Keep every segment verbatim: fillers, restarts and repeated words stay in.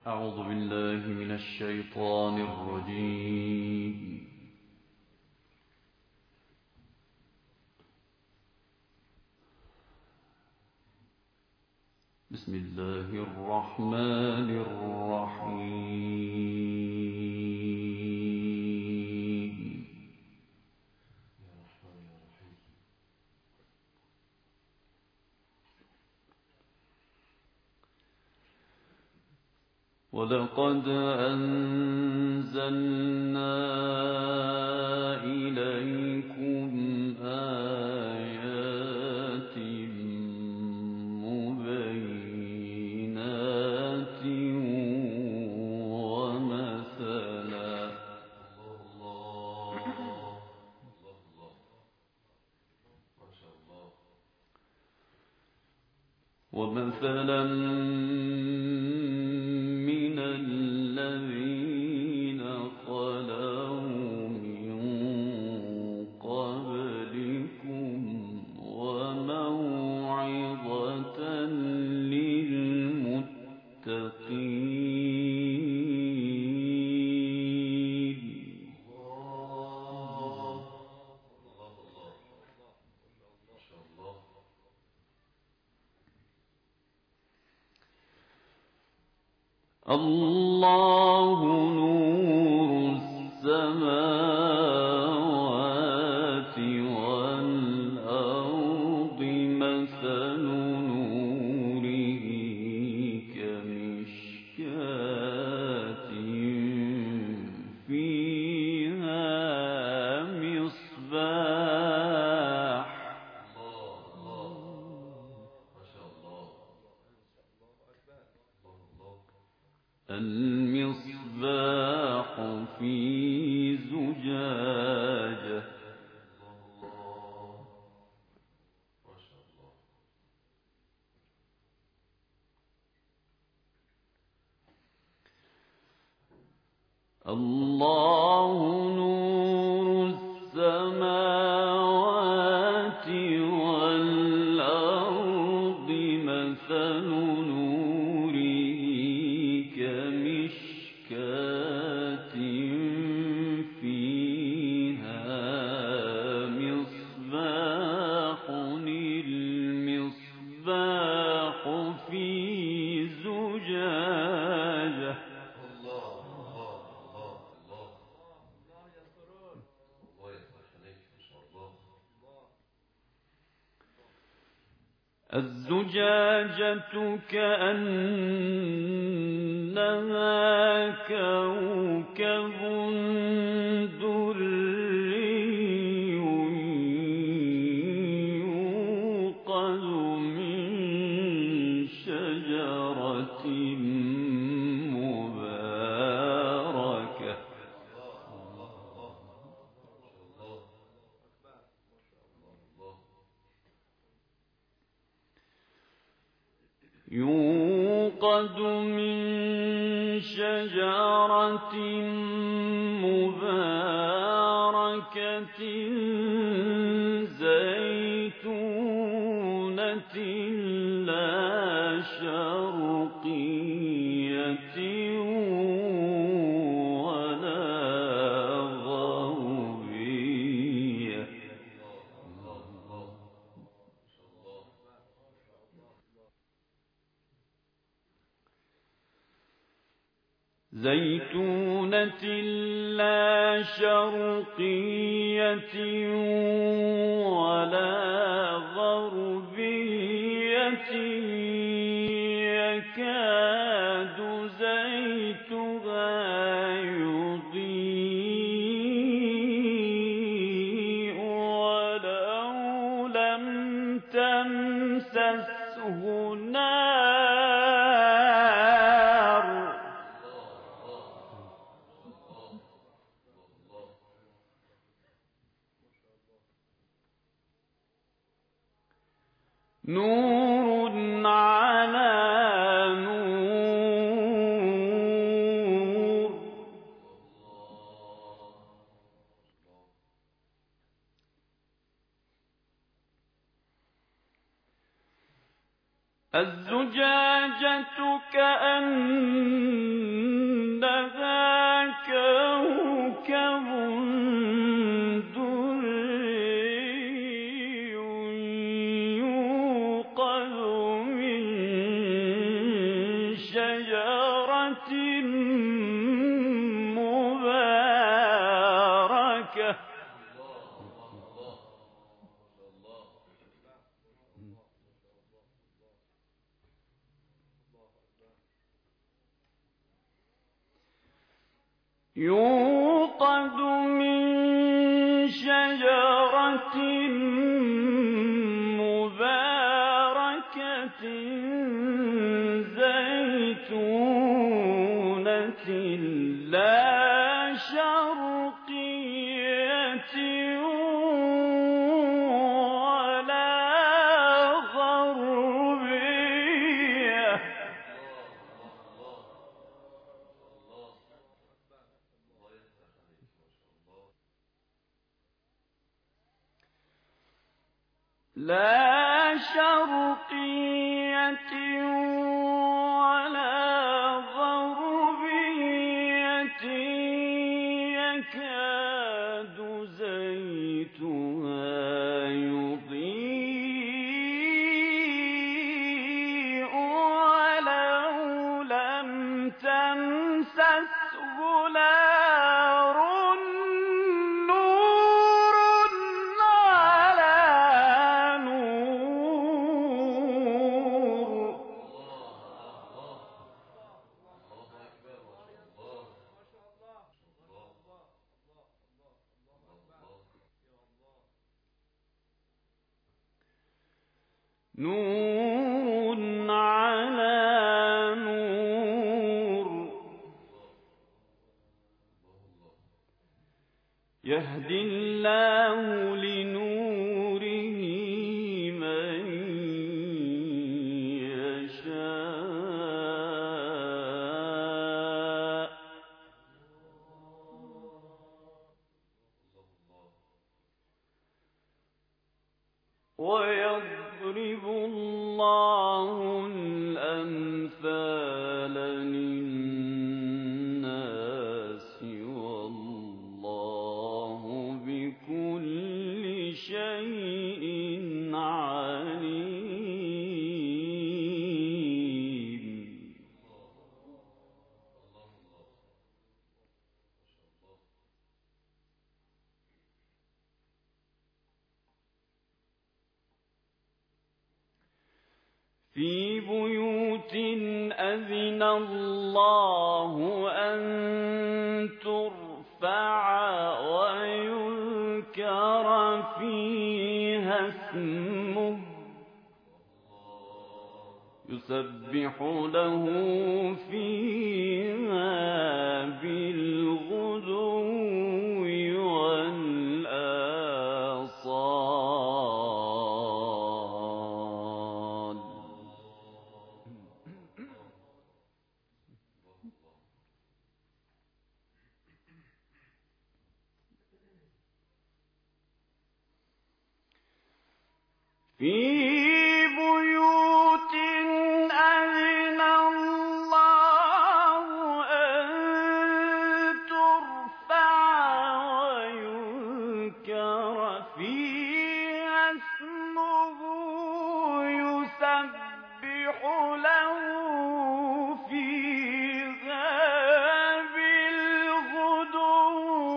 أعوذ بالله من الشيطان الرجيم. بسم الله الرحمن الرحيم. ولقد أنزلنا إليكم آيات مبينات ومثلا ومثلا من الذين خلوا من قبلكم وموعظة للمتقين. الله نور السماوات والأرض مثل نوره كمشكاة فيها مصباح المصباح في زجاجة الله نور السماوات والأرض مثل نوره كمشكاة فيها مصباح المصباح في زجاجة الزجاجة كأنها كوكب دري يوقد من شجرة مباركة يوقد من شجرة مباركة زيتونة لا شرقية ولا غربية زيتونة لا شرقية ولا غربية يكاد زيتها يضيء ولو لم تمسسه نار نور على نور الزجاجة كأن شَجَرَةٍ مُّبَارَكَةٍ يُوقَدُ مِن شَجَرَةٍ مُّبَارَكَةٍ زَيْتُونَةٍ لَّا شَرْقِيَّةٍ وَلَا غَرْبِيَّةٍ لا شرقية ولا غربية يكاد زيتها يضيء ولو لم تمسسه نار نور على نور يهدي الله لنوره من يشاء ويضرب الله الأمثال للناس والله بكل شيء عليم. في بيوت أذن الله أن ترفع ويذكر فيها اسمه يسبح له فيها بالغدو والآصال. في بيوت أذن الله أن ترفع ويذكر فيها اسمه يسبح له فيها بالغدو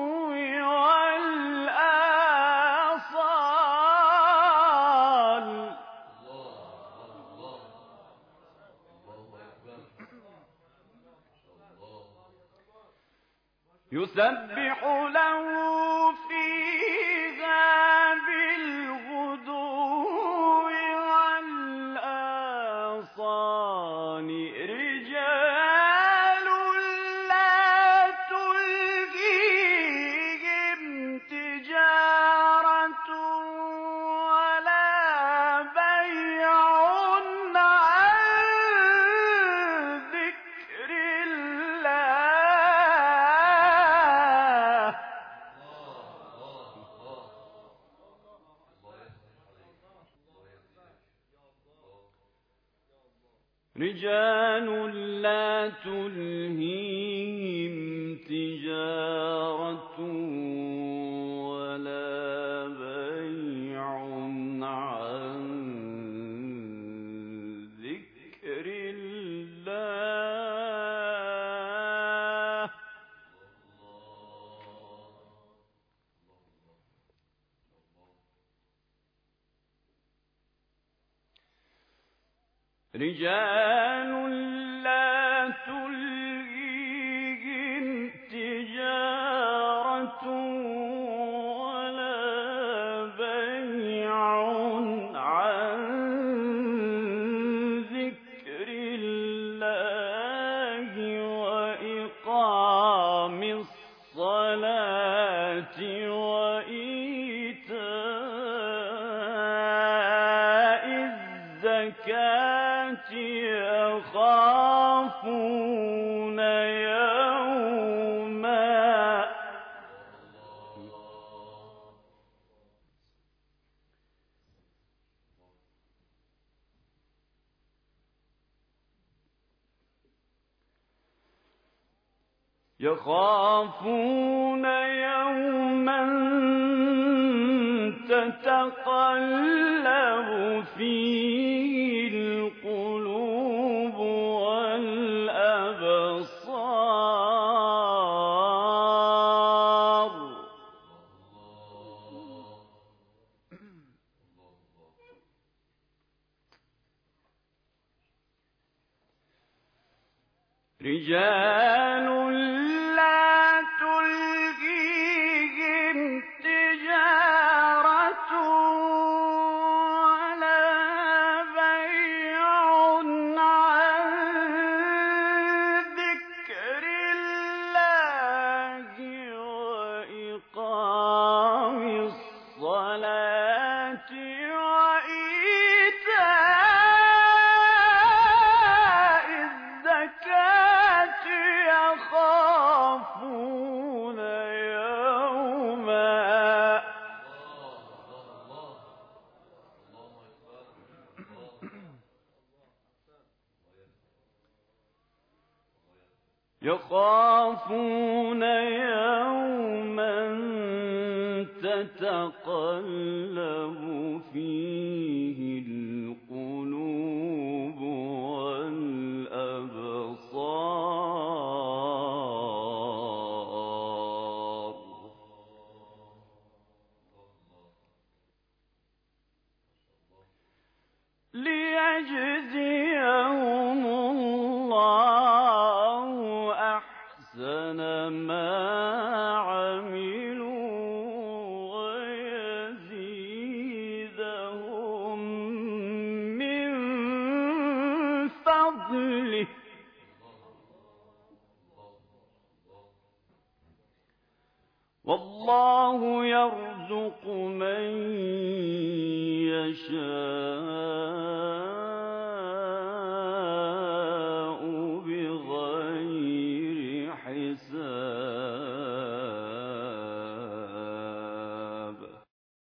والآصال. يسبح له فيها بالغدو والآصال رجال لا تلهيهم تجارة ولا بيع عن ذكر الله. رجال لا تلهيهم تجارة ولا بيع عن ذكر الله رجال لا تلهيهم تجارة ولا بيع عن ذكر الله وإقام الصلاة وإيتاء الزكاة يخافون يوما يخافون يوما تتقلب فيه القلوب والأبصار رجال لا تلهيهم تجارة ولا بيع عن ذكر الله وإقام الصلاة وإيتاء الزكاة يخافون يوما يخافون يوما تتقلب فيه القلوب والأبصار ليجزيهم الله أحسن ما عملوا ويزيدهم من فضله والله يرزق من يشاء